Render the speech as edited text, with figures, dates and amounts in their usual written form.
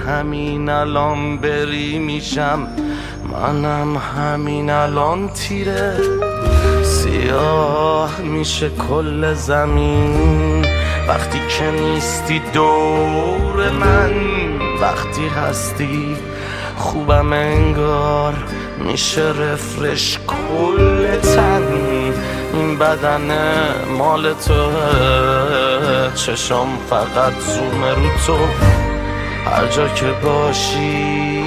همین الان بری میشم، منم همین الان تیره. سیاه میشه کل زمین وقتی که نیستی دور من. وقتی هستی خوبم انگار میشه رفرش کل تن. این بدن مال تو، چشم فقط زوم رو تو. هر جا که باشی